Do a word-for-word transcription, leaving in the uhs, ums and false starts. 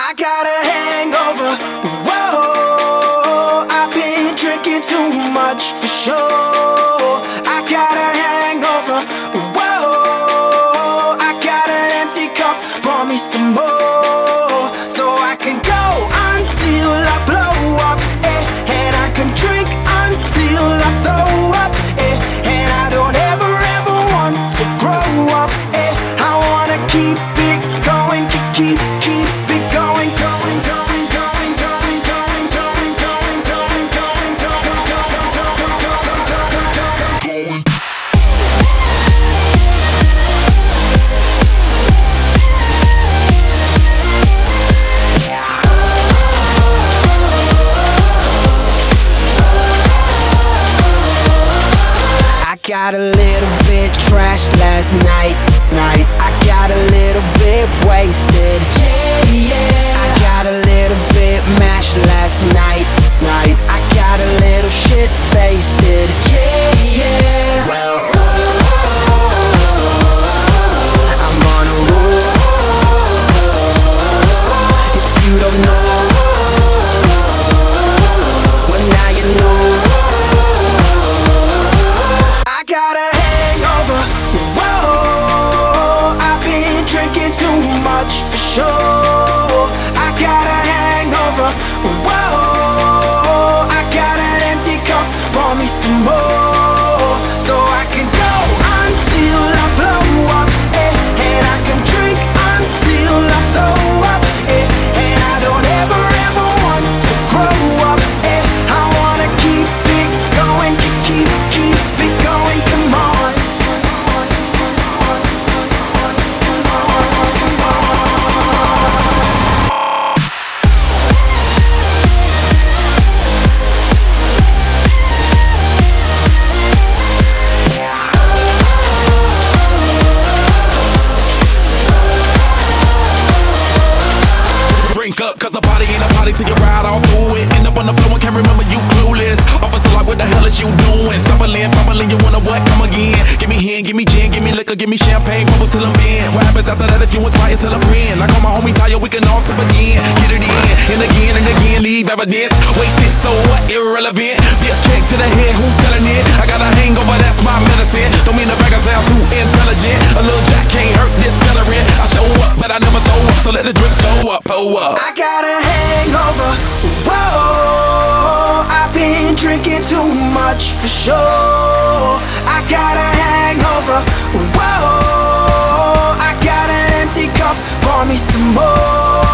I got a hangover, whoa. I've been drinking too much for sure. I got a hangover, whoa. I got an empty cup, pour me some more, so I can go until I blow up, eh. And I can drink until I throw up, eh. And I don't ever ever want to grow up, eh. I wanna keep it going, keep, keep, keep it going, going, going, going, going, going, going, going, going, going, going, going, going. I got a little bit trashed last night, night. I got a little bit wasted, yeah, yeah. I got a little bit mashed last night, night. I got a little shit faced, yeah, yeah. Well, I'm on a roll. If you don't know, well now you know. I got a hangover, whoa. I've been drinking too much for sure. I got a hangover, whoa. I got an empty cup, pour me some more, so I can go until I blow up, eh. And I can drink until I throw up, eh. And I don't ever ever want to grow up, eh. I wanna keep it going, keep, keep, keep it going, come on. Drink up, cause a party ain't a party till you ride all through it. End up on the floor and can't remember you clueless. Officer like, what the hell is you doing? Stumbling, fumbling, you wanna what? Come again. Give me hen, give me gin, give me liquor, give me champagne, bubbles till I'm in. What happens after that if you inspire till a friend? Like all my homies tired, we can all sip again. Get it in, and again and again, leave evidence. Wasted, so what? Irrelevant. Be a kick to the head, who's selling it? I got a hangover, that's my medicine. Don't mean to brag, I sound too intelligent. A little jack can't hurt this veteran. I show up, but I never throw up, so let the drinks go up, pull up. I got a hangover, whoa. I've been drinking too much for sure. I got a hangover, whoa. I got an empty cup, pour me some more,